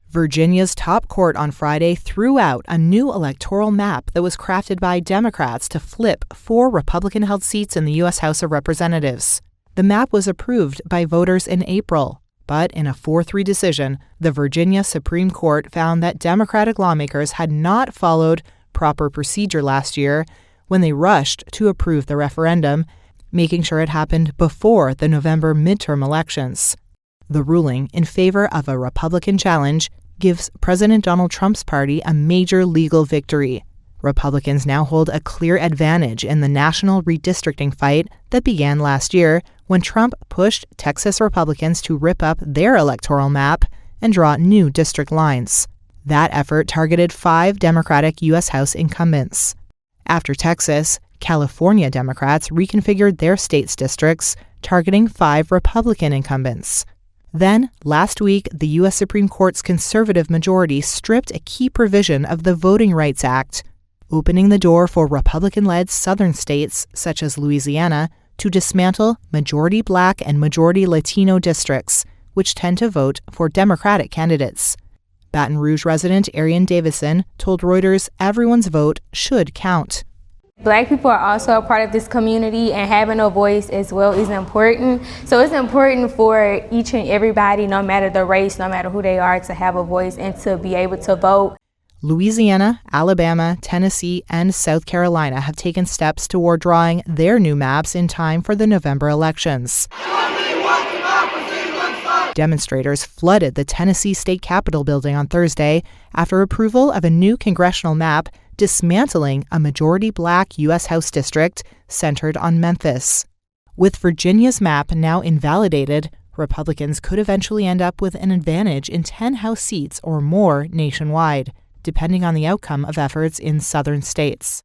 Virginia's top court on Friday threw out a new electoral map that was crafted by Democrats to flip 4 Republican-held seats in the U.S. House of Representatives. The map was approved by voters in April, but in a 4-3 decision, the Virginia Supreme Court found that Democratic lawmakers had not followed proper procedure last year when they rushed to approve the referendum, making sure it happened before the November midterm elections. The ruling in favor of a Republican challenge gives President Donald Trump's party a major legal victory. Republicans now hold a clear advantage in the national redistricting fight that began last year when Trump pushed Texas Republicans to rip up their electoral map and draw new district lines. That effort targeted 5 Democratic U.S. House incumbents. After Texas, California Democrats reconfigured their state's districts, targeting 5 Republican incumbents. Then, last week, the U.S. Supreme Court's conservative majority stripped a key provision of the Voting Rights Act, opening the door for Republican-led southern states, such as Louisiana, to dismantle majority Black and majority Latino districts, which tend to vote for Democratic candidates. Baton Rouge resident Arian Davison told Reuters everyone's vote should count. Black people are also a part of this community, and having a voice as well is important. So it's important for each and everybody, no matter the race, no matter who they are, to have a voice and to be able to vote. Louisiana, Alabama, Tennessee, and South Carolina have taken steps toward drawing their new maps in time for the November elections. Demonstrators flooded the Tennessee State Capitol building on Thursday after approval of a new congressional map dismantling a majority Black U.S. House district centered on Memphis. With Virginia's map now invalidated, Republicans could eventually end up with an advantage in 10 House seats or more nationwide, depending on the outcome of efforts in southern states.